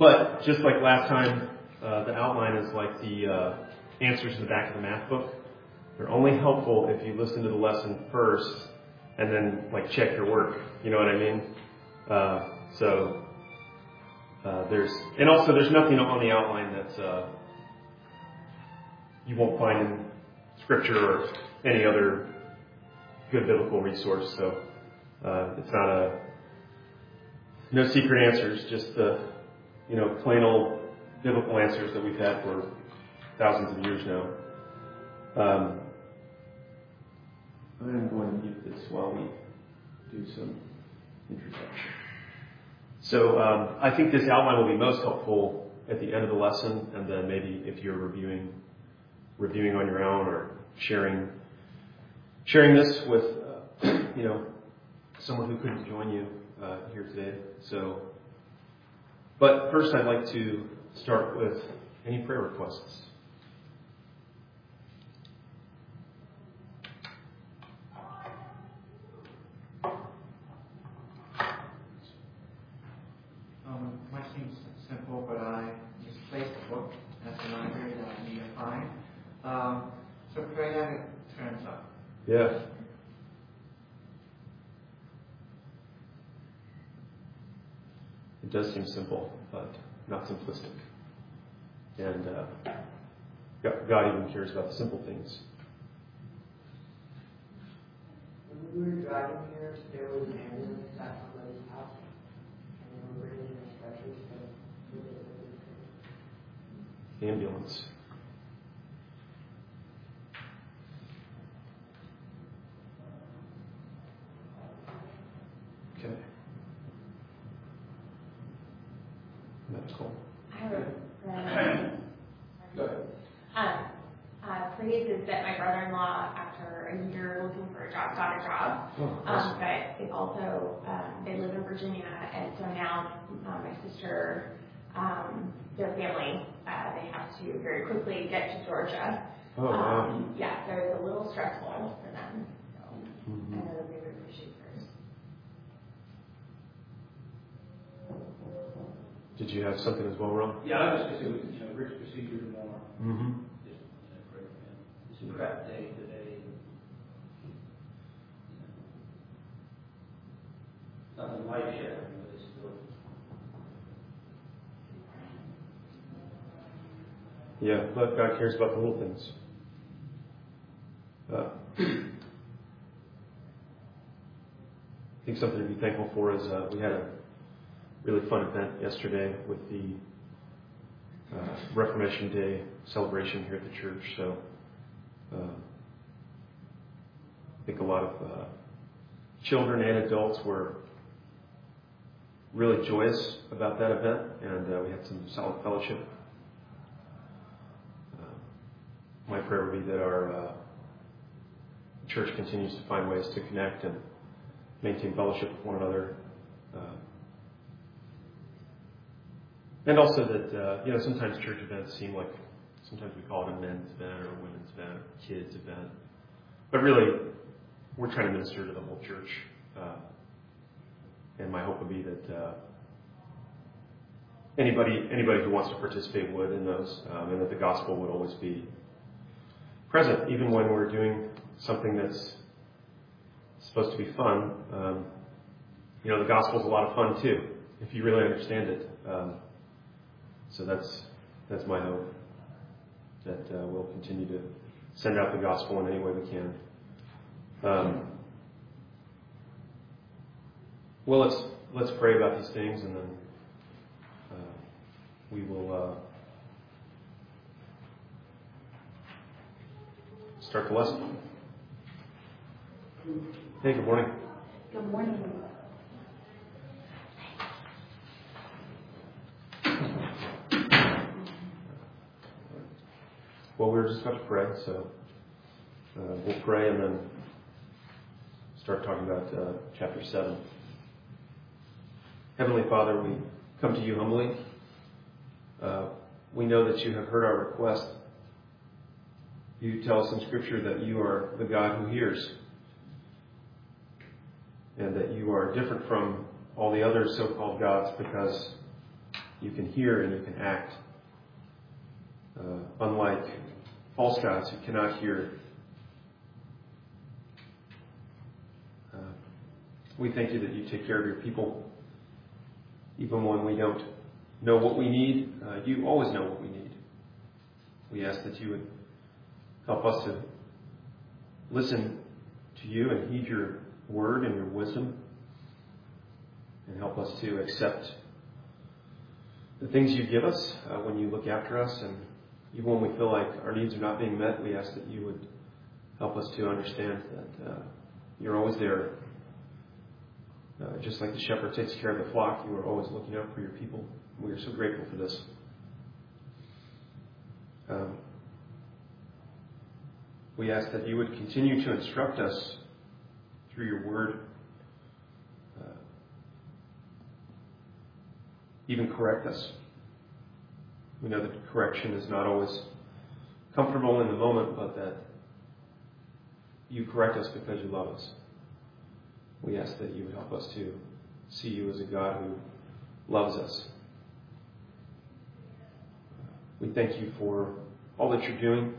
But just like last time, the outline is like the answers in the back of the math book. They're only helpful if you listen to the lesson first and then like check your work. You know what I mean? There's nothing on the outline that you won't find in Scripture or any other good biblical resource. So it's not no secret answers, just the plain old biblical answers that we've had for thousands of years now. I'm going to mute this while we do some introduction. So I think this outline will be most helpful at the end of the lesson, and then maybe if you're reviewing on your own or sharing this with someone who couldn't join you here today. So, but first I'd like to start with any prayer requests. Mine seems simple, but I misplaced the book at the library that I need to find. So pray that it turns up. Yeah. It does seem simple, but not simplistic. And God even cares about the simple things. When we were driving here, there was an ambulance at somebody's house, and they were bringing in stretchers to Ambulance. Okay. Medical. I have a prayer. Go ahead. Praise is that my brother-in-law, after a year looking for a job, got a job. Awesome. But it also, they live in Virginia, and so now my sister, their family, they have to very quickly get to Georgia. Oh, wow. Yeah, so it's a little stressful for them. So I know that they would appreciate prayers. Did you have something as well, Ron? Yeah, I was just going to say, Rick's procedure tomorrow. Mm-hmm. Just pray for him. It's a crap day today. Nothing life shattering, but it's still. Yeah, but God cares about the little things. I think something to be thankful for is we had a really fun event yesterday with the Reformation Day celebration here at the church. So I think a lot of children and adults were really joyous about that event, and we had some solid fellowship. My prayer would be that our church continues to find ways to connect and maintain fellowship with one another. And also that, sometimes church events seem like, sometimes we call it a men's event or a women's event or a kids event. But really, we're trying to minister to the whole church. And my hope would be that anybody who wants to participate would in those, and that the gospel would always be present, even when we're doing something that's supposed to be fun. The gospel's a lot of fun too, if you really understand it. So that's my hope, that we'll continue to send out the gospel in any way we can. Well, let's pray about these things, and then we will start the lesson. Hey, good morning. Good morning. Well, we're just about to pray, so we'll pray and then start talking about chapter 7. Heavenly Father, we come to you humbly. We know that you have heard our request. You tell us in Scripture that you are the God who hears, and that you are different from all the other so-called gods because You can hear and you can act. Unlike false gods who cannot hear. We thank you that you take care of your people. Even when we don't know what we need, you always know what we need. We ask that you would help us to listen to you and heed your word and your wisdom, and help us to accept the things you give us when you look after us. And even when we feel like our needs are not being met, we ask that you would help us to understand that you're always there. Just like the shepherd takes care of the flock, you are always looking out for your people. We are so grateful for this. We ask that you would continue to instruct us through your word, even correct us. We know that correction is not always comfortable in the moment, but that you correct us because you love us. We ask that you would help us to see you as a God who loves us. We thank you for all that you're doing.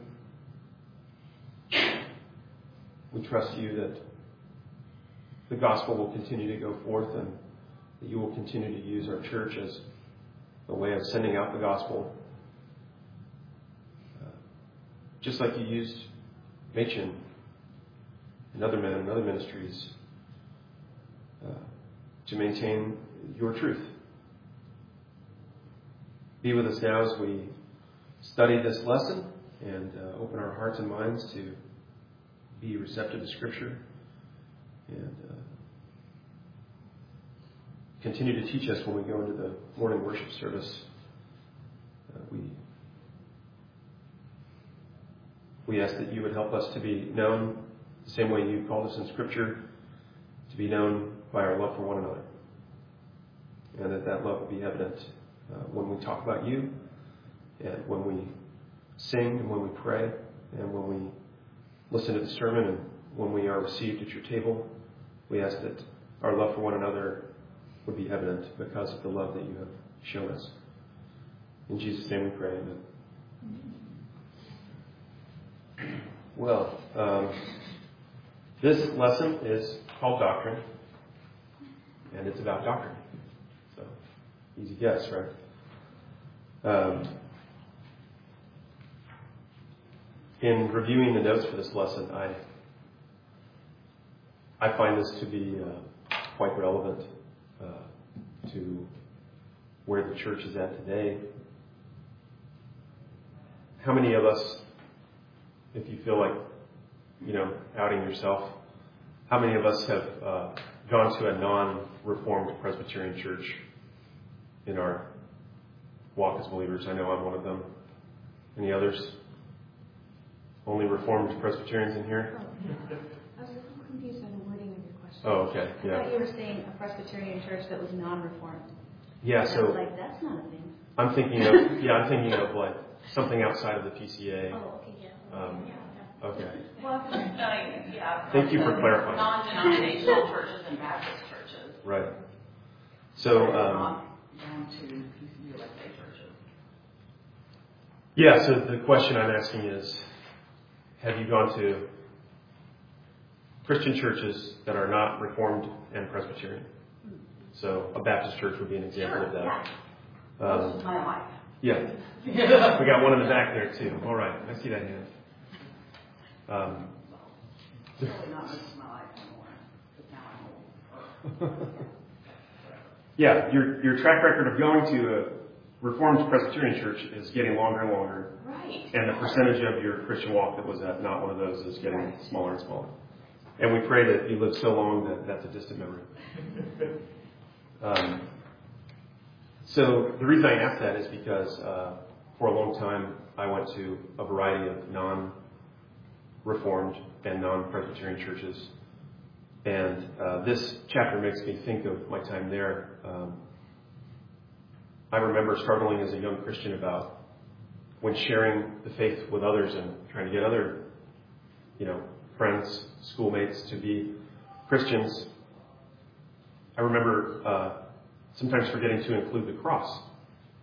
We trust you that the gospel will continue to go forth, and that you will continue to use our church as a way of sending out the gospel. Just like you used Machen and other men and other ministries to maintain your truth. Be with us now as we study this lesson and open our hearts and minds to be receptive to Scripture, and continue to teach us when we go into the morning worship service. We ask that you would help us to be known the same way you called us in Scripture, to be known by our love for one another, and that love will be evident when we talk about you, and when we sing, and when we pray, and when we listen to the sermon, and when we are received at your table. We ask that our love for one another would be evident because of the love that you have shown us. In Jesus' name we pray, amen. Well, this lesson is called Doctrine, and it's about doctrine. So, easy guess, right? In reviewing the notes for this lesson, I find this to be quite relevant to where the church is at today. How many of us, if you feel like, outing yourself, how many of us have gone to a non-Reformed Presbyterian church in our walk as believers? I know I'm one of them. Any others? Only Reformed Presbyterians in here? I was a little confused on the wording of your question. Oh, okay. I thought you were saying a Presbyterian church that was non-Reformed. Yeah, so I was like, that's not a thing. I'm thinking of like something outside of the PCA. Oh, okay, yeah. Okay. Well, Thank you for clarifying. Non-denominational churches and Baptist churches. Right. So, Not down to PCUSA churches. Yeah, so the question I'm asking is, have you gone to Christian churches that are not Reformed and Presbyterian? So a Baptist church would be an example of that. Most of my life. Yeah. We got one in the back there too. All right. I see that hand. Really not most of my life anymore, because now I'm old. Yeah, your track record of going to a Reformed Presbyterian church is getting longer and longer. Right. And the percentage of your Christian walk that was at not one of those is getting smaller and smaller. And we pray that you live so long that that's a distant memory. So the reason I ask that is because for a long time I went to a variety of non-Reformed and non-Presbyterian churches. And this chapter makes me think of my time there. I remember struggling as a young Christian about when sharing the faith with others and trying to get other, friends, schoolmates to be Christians. I remember sometimes forgetting to include the cross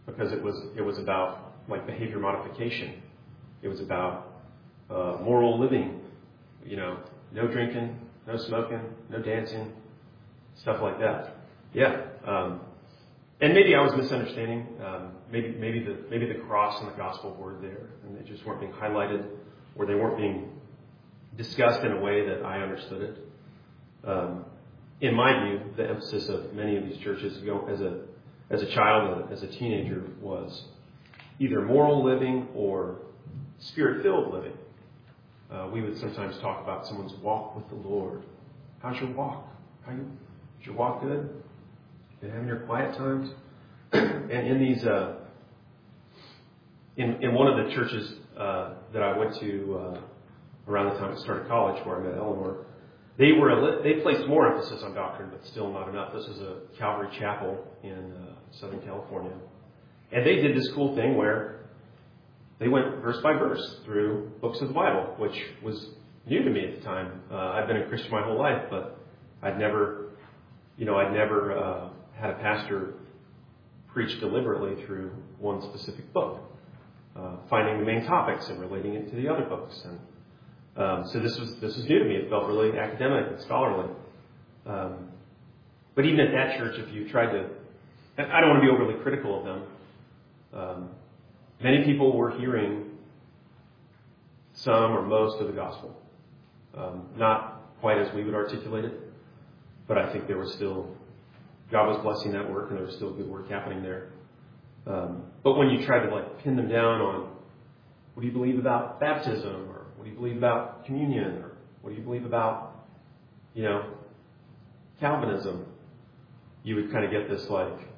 because it was about like behavior modification. It was about moral living, no drinking, no smoking, no dancing, stuff like that. Yeah. And maybe I was misunderstanding. Maybe the cross and the gospel were there, and they just weren't being highlighted, or they weren't being discussed in a way that I understood it. In my view, the emphasis of many of these churches, as a child, as a teenager, was either moral living or spirit-filled living. We would sometimes talk about someone's walk with the Lord. How's your walk? Is your walk good? You having your quiet times? And in these, in one of the churches that I went to around the time I started college, where I met Eleanor, they placed more emphasis on doctrine, but still not enough. This is a Calvary Chapel in Southern California, and they did this cool thing where they went verse by verse through books of the Bible, which was new to me at the time. I'd been a Christian my whole life, but I'd never had a pastor preach deliberately through one specific book, finding the main topics and relating it to the other books. And so this was new to me. It felt really academic and scholarly. But even at that church, if you tried to, and I don't want to be overly critical of them, many people were hearing some or most of the gospel. Not quite as we would articulate it, but I think there was still, God was blessing that work, and there was still good work happening there. But when you try to pin them down on, what do you believe about baptism, or what do you believe about communion, or what do you believe about, Calvinism, you would kind of get this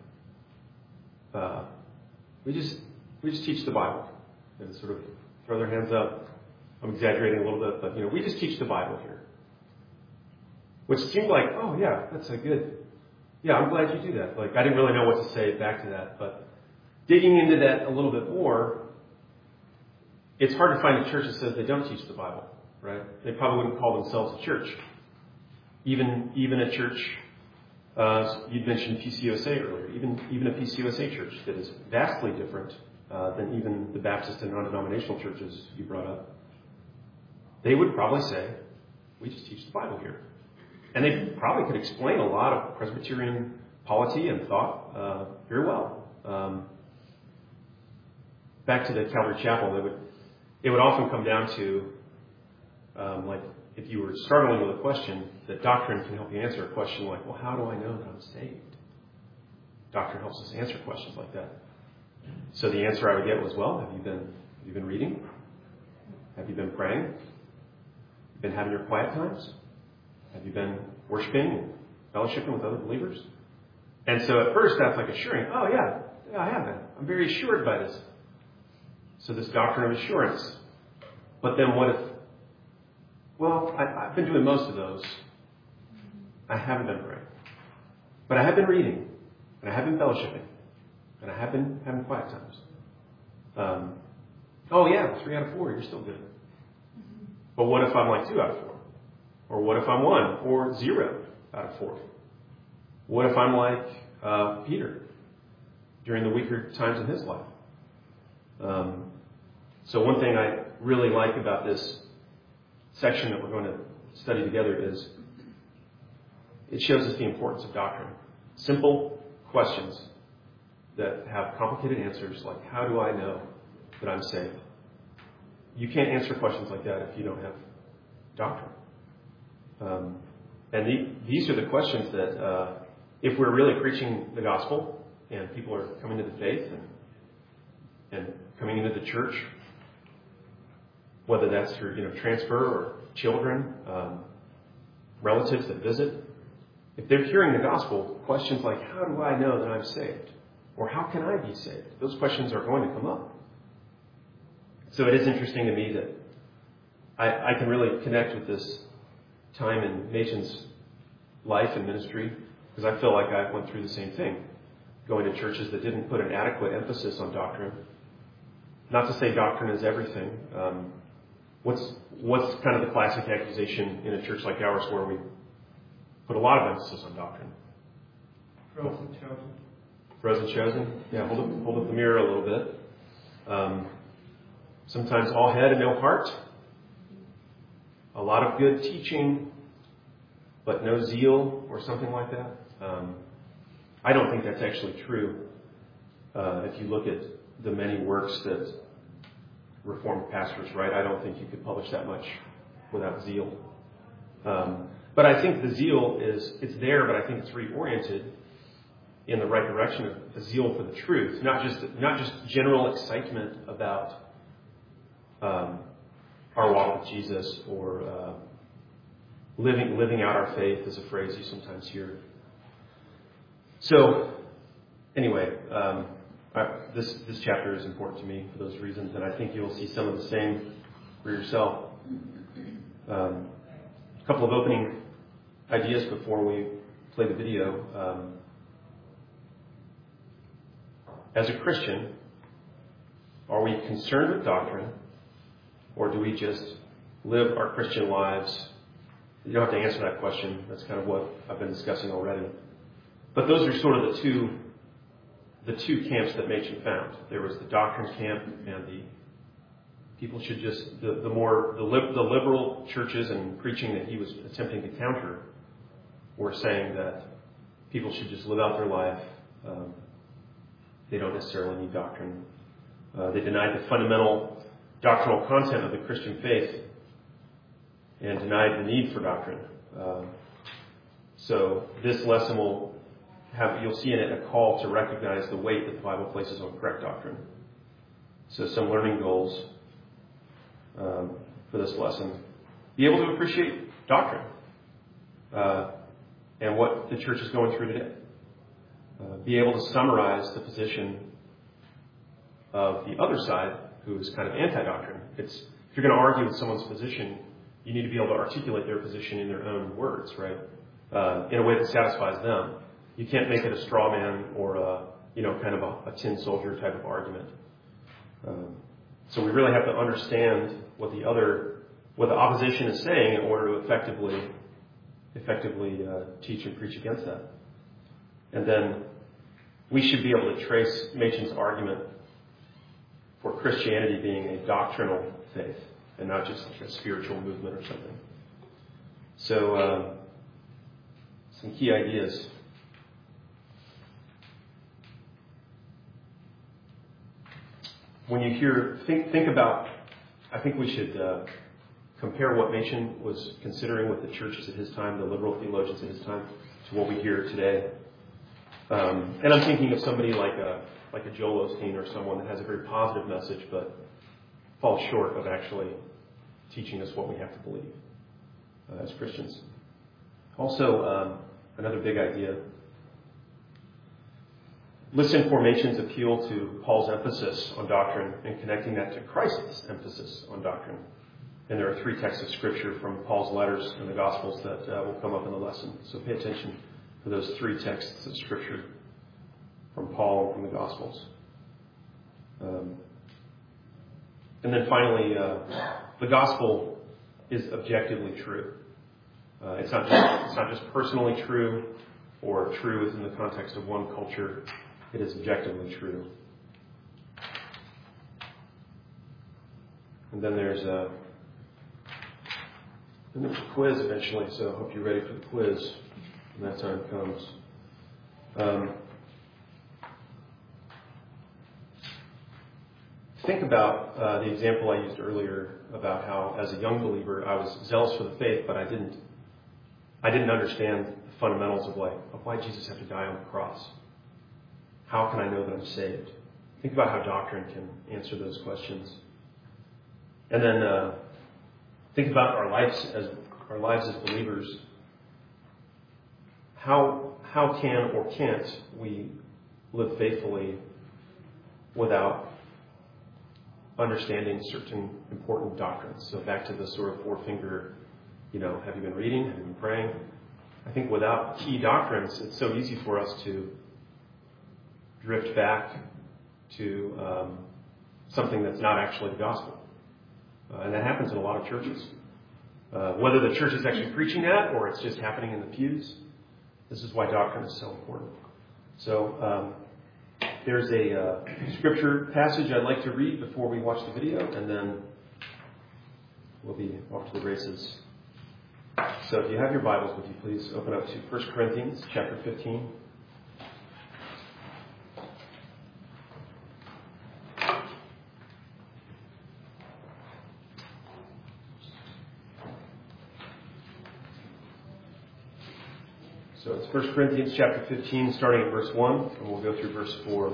we just teach the Bible, and sort of throw their hands up. I'm exaggerating a little bit, but we just teach the Bible here, which seemed like, oh yeah, that's a good. Yeah, I'm glad you do that. I didn't really know what to say back to that, but digging into that a little bit more, it's hard to find a church that says they don't teach the Bible, right? They probably wouldn't call themselves a church. Even a church, you'd mentioned PCUSA earlier, even a PCUSA church that is vastly different than even the Baptist and non-denominational churches you brought up. They would probably say, we just teach the Bible here. And they probably could explain a lot of Presbyterian polity and thought very well. Back to the Calvary Chapel, it would often come down to, if you were struggling with a question, that doctrine can help you answer a question like, well, how do I know that I'm saved? Doctrine helps us answer questions like that. So the answer I would get was, well, have you been reading? Have you been praying? Have you been having your quiet times? Have you been worshiping and fellowshipping with other believers? And so at first that's assuring. Oh yeah, I have been. I'm very assured by this. So this doctrine of assurance. But then what if, well, I've been doing most of those. I haven't been praying. But I have been reading. And I have been fellowshipping. And I have been having quiet times. Oh yeah, 3 out of 4, you're still good. But what if I'm 2 out of 4? Or what if I'm 1 or 0 out of 4? What if I'm like Peter during the weaker times in his life? So one thing I really like about this section that we're going to study together is it shows us the importance of doctrine. Simple questions that have complicated answers, like how do I know that I'm saved? You can't answer questions like that if you don't have doctrine. And these are the questions that, if we're really preaching the gospel and people are coming to the faith and coming into the church, whether that's through transfer or children, relatives that visit, if they're hearing the gospel, questions like how do I know that I'm saved, or how can I be saved? Those questions are going to come up. So it is interesting to me that I can really connect with this time in Nathan's life and ministry, because I feel like I went through the same thing, going to churches that didn't put an adequate emphasis on doctrine. Not to say doctrine is everything. What's kind of the classic accusation in a church like ours where we put a lot of emphasis on doctrine? Growth of children. Frozen chosen? Yeah, hold up the mirror a little bit. Sometimes all head and no heart. A lot of good teaching, but no zeal or something like that. I don't think that's actually true. If you look at the many works that Reformed pastors write, I don't think you could publish that much without zeal. But I think the zeal it's there, but I think it's reoriented in the right direction of a zeal for the truth, not just general excitement about our walk with Jesus or living out our faith is a phrase you sometimes hear. So, anyway, this chapter is important to me for those reasons, and I think you'll see some of the same for yourself. A couple of opening ideas before we play the video. As a Christian, are we concerned with doctrine, or do we just live our Christian lives? You don't have to answer that question. That's kind of what I've been discussing already. But those are sort of the two camps that Machen found. There was the doctrine camp, and the people should just the liberal churches and preaching that he was attempting to counter were saying that people should just live out their life. They don't necessarily need doctrine. They denied the fundamental doctrinal content of the Christian faith and denied the need for doctrine. So this lesson you'll see in it a call to recognize the weight that the Bible places on correct doctrine. So some learning goals for this lesson. Be able to appreciate doctrine and what the church is going through today. Be able to summarize the position of the other side, who is kind of anti-doctrine. If you're going to argue with someone's position, you need to be able to articulate their position in their own words, right? In a way that satisfies them. You can't make it a straw man or kind of a tin soldier type of argument. So we really have to understand what the opposition is saying in order to effectively teach and preach against that. And then we should be able to trace Machen's argument for Christianity being a doctrinal faith and not just like a spiritual movement or something. So some key ideas. When you think about, I think we should compare what Machen was considering with the churches at his time, the liberal theologians at his time, to what we hear today. And I'm thinking of somebody like a Joel Osteen or someone that has a very positive message but falls short of actually teaching us what we have to believe as Christians. Also, another big idea. Listen for Machen's appeal to Paul's emphasis on doctrine and connecting that to Christ's emphasis on doctrine. And there are 3 texts of Scripture from Paul's letters and the Gospels that will come up in the lesson. So pay attention to those 3 texts of Scripture from Paul and from the Gospels. And then finally, the Gospel is objectively true. It's not just personally true or true within the context of one culture. It is objectively true. And then there's a quiz eventually, so I hope you're ready for the quiz when that time comes. Think about the example I used earlier about how, as a young believer, I was zealous for the faith, but I didn't understand the fundamentals of why Jesus had to die on the cross. How can I know that I'm saved? Think about how doctrine can answer those questions. And then think about our lives as believers. How can or can't we live faithfully without understanding certain important doctrines? So back to the sort of four-finger, have you been reading? Have you been praying? I think without key doctrines, it's so easy for us to drift back to something that's not actually the gospel. And that happens in a lot of churches. Whether the church is actually preaching that or it's just happening in the pews, this is why doctrine is so important. So There's a scripture passage I'd like to read before we watch the video, and then we'll be off to the races. So if you have your Bibles with you, please open up to 1 Corinthians chapter 15. So it's 1 Corinthians chapter 15, starting at verse 1, and we'll go through verse 4.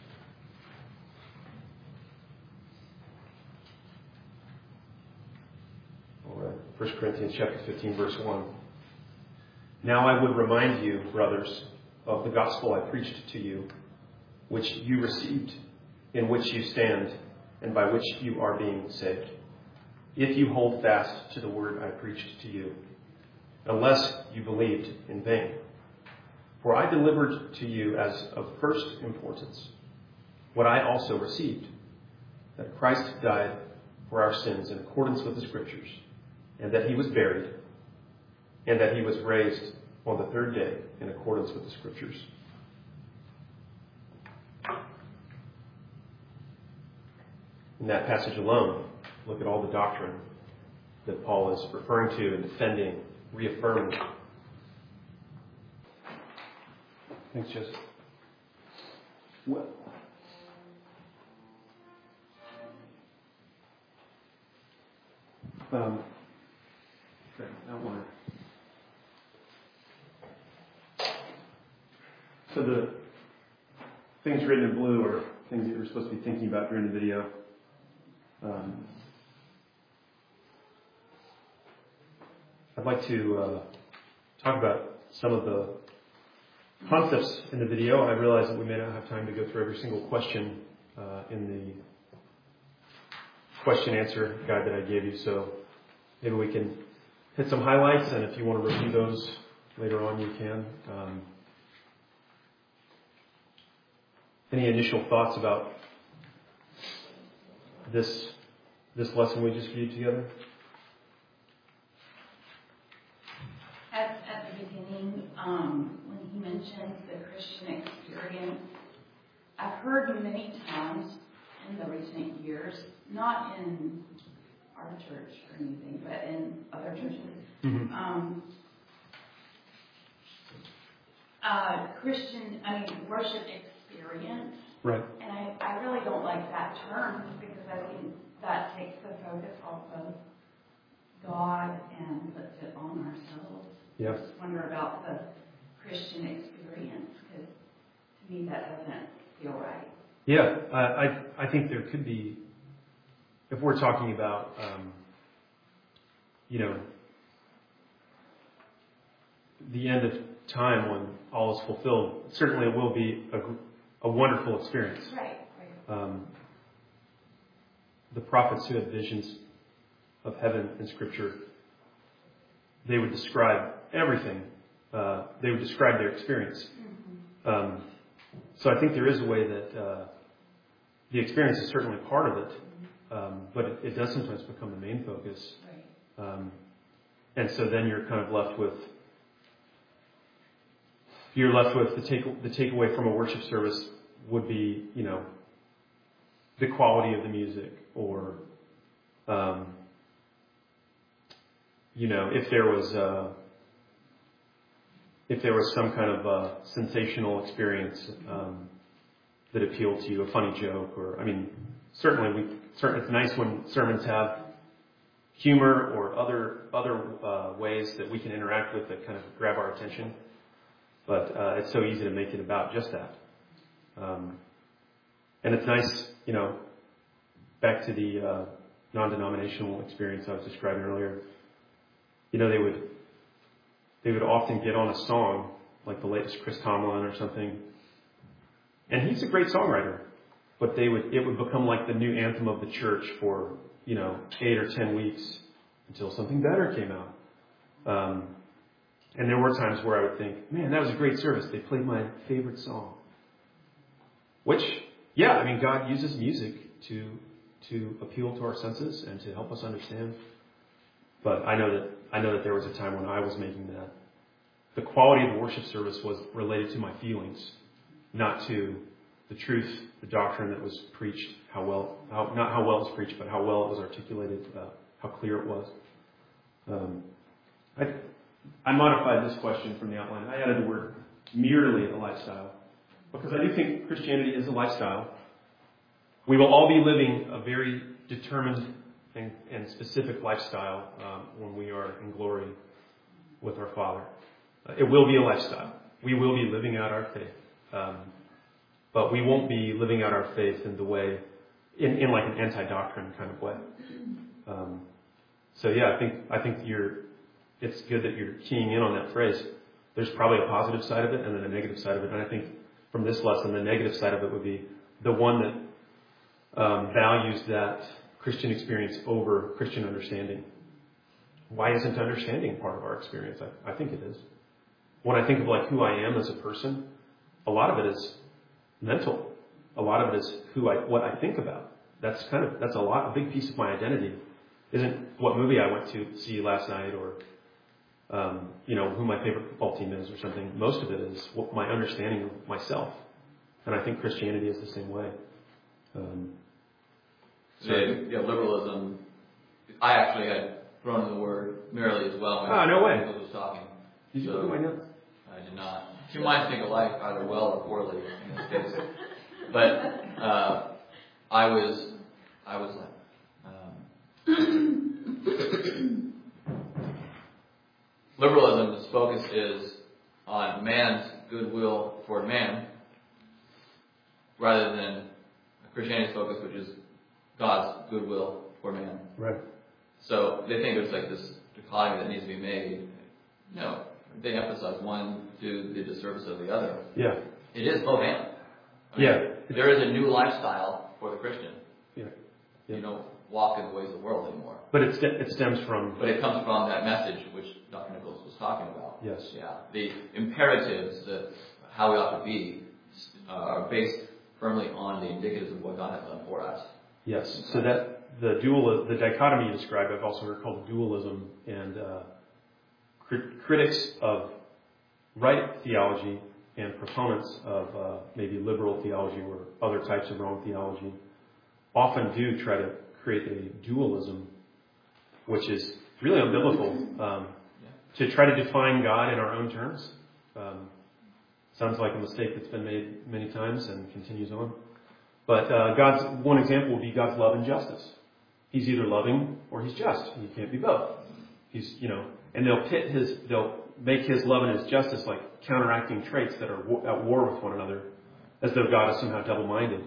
All right, 1 Corinthians chapter 15, verse 1. Now I would remind you, brothers, of the gospel I preached to you, which you received, in which you stand, and by which you are being saved, if you hold fast to the word I preached to you, unless you believed in vain. For I delivered to you as of first importance what I also received, that Christ died for our sins in accordance with the Scriptures, and that he was buried, and that he was raised on the third day in accordance with the Scriptures. In that passage alone, look at all the doctrine that Paul is referring to and defending, reaffirming. Thanks, Joseph. Well, okay, outline. So the things written in blue are things that you're supposed to be thinking about during the video. I'd like to talk about some of the concepts in the video. I realize that we may not have time to go through every single question in the question answer guide that I gave you, so maybe we can hit some highlights, and if you want to review those later on, you can. Any initial thoughts about this lesson we just viewed together? At the beginning, when he mentioned the Christian experience, I've heard many times in the recent years, not in our church or anything, but in other churches, worship experience. Right. And I really don't like that term because I think that takes the focus off of God and puts it on ourselves. Yeah. I just wonder about the Christian experience, because to me that doesn't feel right. Yeah, I think there could be, if we're talking about, the end of time when all is fulfilled, certainly it will be a wonderful experience. Right. The prophets who had visions of heaven in Scripture, they would describe everything. They would describe their experience. Mm-hmm. So I think there is a way that the experience is certainly part of it, but it does sometimes become the main focus. Right. And so then you're kind of left with the takeaway from a worship service would be, the quality of the music, or if there was some kind of sensational experience that appealed to you, a funny joke, or certainly it's nice when sermons have humor or other ways that we can interact with that kind of grab our attention. But it's so easy to make it about just that. And it's nice, back to the non-denominational experience I was describing earlier. They would often get on a song, like the latest Chris Tomlin or something, and he's a great songwriter, but it would become like the new anthem of the church for 8 or 10 weeks until something better came out. And there were times where I would think, man, that was a great service. They played my favorite song. Which, God uses music to appeal to our senses and to help us understand. But I know that there was a time when I was making that. The quality of the worship service was related to my feelings, not to the truth, the doctrine that was preached, not how well it was preached, but how well it was articulated, how clear it was. I modified this question from the outline. I added the word merely a lifestyle, because I do think Christianity is a lifestyle. We will all be living a very determined and specific lifestyle when we are in glory with our Father. It will be a lifestyle. We will be living out our faith. But we won't be living out our faith in the way, in like an anti-doctrine kind of way. So yeah, I think it's good that you're keying in on that phrase. There's probably a positive side of it and then a negative side of it. And I think from this lesson, the negative side of it would be the one that values that Christian experience over Christian understanding. Why isn't understanding part of our experience? I think it is. When I think of like who I am as a person, a lot of it is mental. A lot of it is what I think about. That's a big piece of my identity. Isn't what movie I went to see last night or who my favorite football team is or something. Most of it is what my understanding of myself. And I think Christianity is the same way. Liberalism. I actually had thrown in the word merely as well. No way. Was talking. Did you look at my notes? I did not. Two minds think alike, either well or poorly in this case. But I was like, liberalism's focus is on man's goodwill toward man, rather than Christianity's focus, which is God's goodwill for man. Right. So they think there's like this dichotomy that needs to be made. No, they emphasize one to the disservice of the other. Yeah. It is both and. There is a new lifestyle for the Christian. Yeah. You don't walk in the ways of the world anymore. But it stems from... But it comes from that message which Dr. Nichols was talking about. Yes. Yeah. The imperatives, how we ought to be, are based firmly on the indicatives of what God has done for us. Yes. So that the dichotomy you described, I've also heard called dualism, and critics of right theology and proponents of maybe liberal theology or other types of wrong theology often do try to create a dualism, which is really unbiblical, to try to define God in our own terms. Sounds like a mistake that's been made many times and continues on. But one example would be God's love and justice. He's either loving or he's just. He can't be both. And they'll make his love and his justice like counteracting traits that are at war with one another, as though God is somehow double-minded.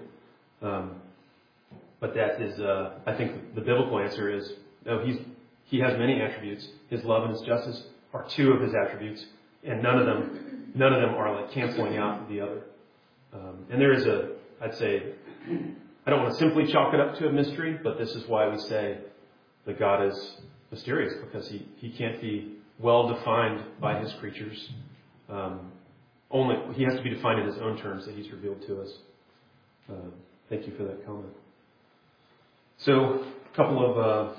But that is, I think the biblical answer is, no, he has many attributes. His love and his justice are two of his attributes, and none of them are like canceling out the other. And there is I'd say, I don't want to simply chalk it up to a mystery, but this is why we say that God is mysterious, because he can't be well defined by his creatures. Only he has to be defined in his own terms that he's revealed to us. Thank you for that comment. So, a couple of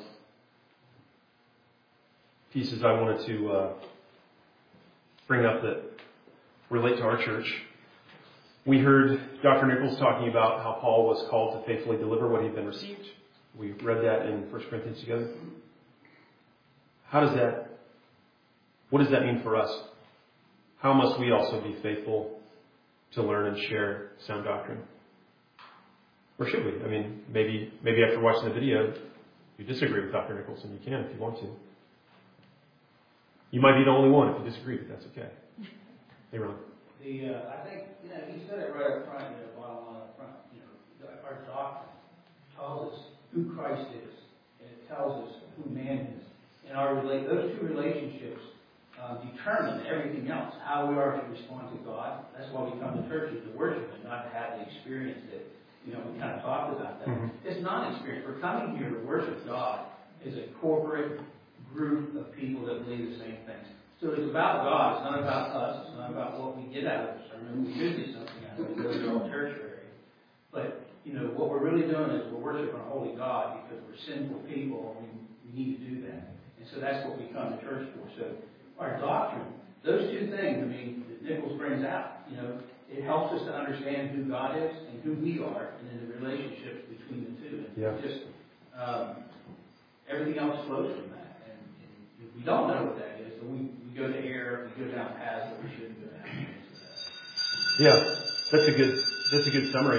pieces I wanted to bring up that relate to our church. We heard Dr. Nichols talking about how Paul was called to faithfully deliver what he'd been received. We read that in 1 Corinthians together. What does that mean for us? How must we also be faithful to learn and share sound doctrine? Or should we? I mean, maybe after watching the video, you disagree with Dr. Nichols, and you can if you want to. You might be the only one if you disagree, but that's okay. Hey, Ron. I think, he said it right up front, bottom line up front. Our doctrine tells us who Christ is, and it tells us who man is. And those two relationships determine everything else, how we are to respond to God. That's why we come to church, is to worship and not to have the experience that, we kind of talked about that. Mm-hmm. It's not an experience. We're coming here to worship God as a corporate group of people that believe the same things. So it's about God. It's not about us. It's not about what we get out of the sermon. We should get something out of it. Those are all tertiary. But, what we're really doing is we're worshiping a holy God because we're sinful people and we need to do that. And so that's what we come to church for. So our doctrine, those two things, that Nichols brings out, it helps us to understand who God is and who we are, and then the relationships between the two. And Yeah. just everything else flows from that. And if we don't know what that is, then we go to error, we go down paths that we shouldn't go down. Yeah, that's a good summary.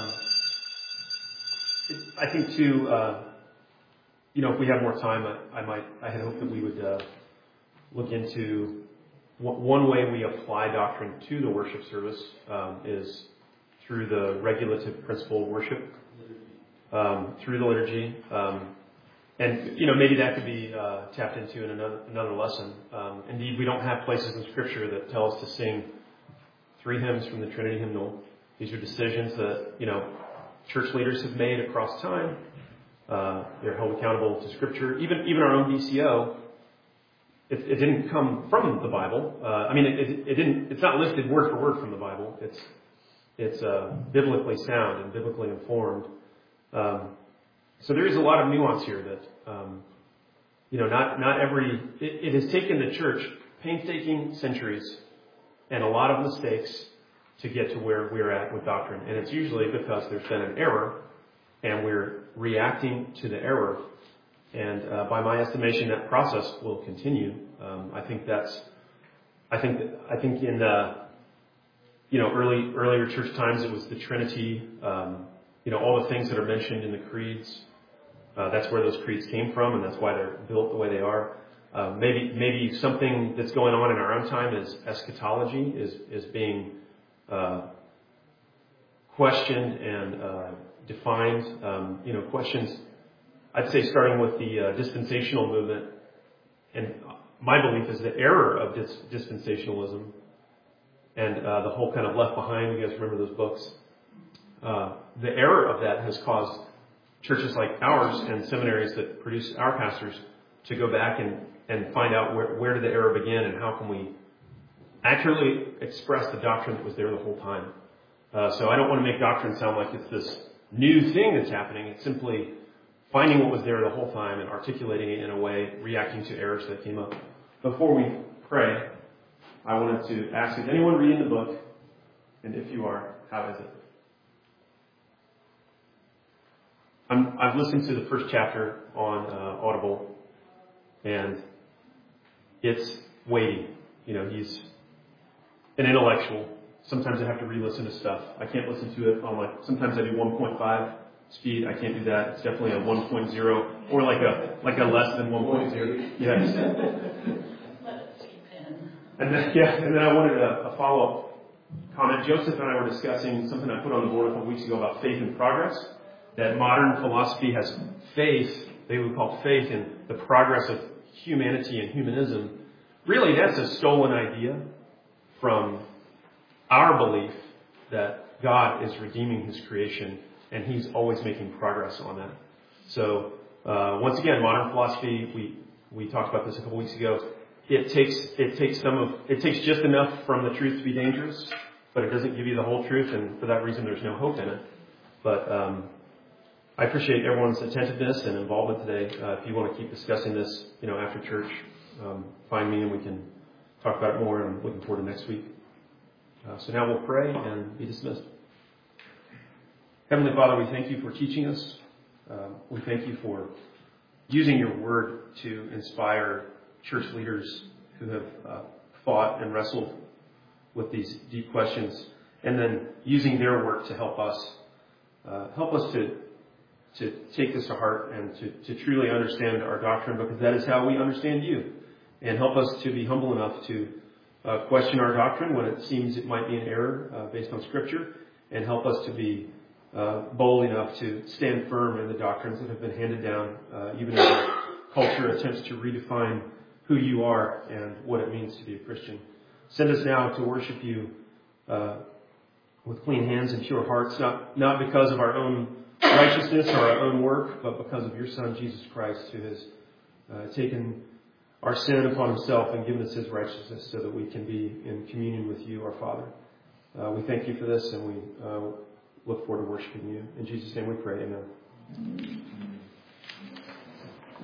I think too, if we have more time, I had hoped that we would look into one way we apply doctrine to the worship service is through the regulative principle of worship, through the liturgy. And maybe that could be tapped into in another lesson. Indeed, we don't have places in Scripture that tell us to sing 3 hymns from the Trinity hymnal. These are decisions that, church leaders have made across time. They're held accountable to Scripture. Even our own DCO, it didn't come from the Bible. It's not listed word for word from the Bible. It's biblically sound and biblically informed. So there is a lot of nuance here that, it has taken the church painstaking centuries and a lot of mistakes to get to where we're at with doctrine. And it's usually because there's been an error and we're reacting to the error. And by my estimation, that process will continue. I think in earlier church times it was the Trinity. All the things that are mentioned in the creeds. That's where those creeds came from, and that's why they're built the way they are. Maybe something that's going on in our own time is eschatology is being questioned and defined. Questions. I'd say starting with the dispensational movement, and my belief is the error of dispensationalism and the whole kind of Left Behind. You guys remember those books? The error of that has caused churches like ours and seminaries that produce our pastors to go back and find out where did the error begin and how can we accurately express the doctrine that was there the whole time. So I don't want to make doctrine sound like it's this new thing that's happening. It's simply finding what was there the whole time and articulating it in a way, reacting to errors that came up. Before we pray, I wanted to ask, is anyone reading the book? And if you are, how is it? I've listened to the first chapter on Audible, and it's weighty. He's an intellectual. Sometimes I have to re-listen to stuff. I can't listen to it on sometimes I do 1.5 speed. I can't do that. It's definitely a 1.0 or like a less than 1.0. Yes. And then I wanted a follow-up comment. Joseph and I were discussing something I put on the board a couple weeks ago about faith and progress. That modern philosophy has faith, they would call faith in the progress of humanity and humanism. Really, that's a stolen idea from our belief that God is redeeming His creation and He's always making progress on that. So, once again, modern philosophy, we talked about this a couple weeks ago. It takes just enough from the truth to be dangerous, but it doesn't give you the whole truth, and for that reason, there's no hope in it. But I appreciate everyone's attentiveness and involvement today. If you want to keep discussing this, after church, find me and we can talk about it more. I'm looking forward to next week. So now we'll pray and be dismissed. Heavenly Father, we thank you for teaching us. We thank you for using your word to inspire church leaders who have fought and wrestled with these deep questions, and then using their work to help us to take this to heart and to truly understand our doctrine, because that is how we understand you. And help us to be humble enough to question our doctrine when it seems it might be an error based on Scripture, and help us to be bold enough to stand firm in the doctrines that have been handed down, even as our culture attempts to redefine who you are and what it means to be a Christian. Send us now to worship you with clean hands and pure hearts, not because of our own righteousness or our own work, but because of your Son, Jesus Christ, who has taken our sin upon Himself and given us His righteousness so that we can be in communion with you, our Father. We thank you for this, and we look forward to worshiping you. In Jesus' name we pray. Amen.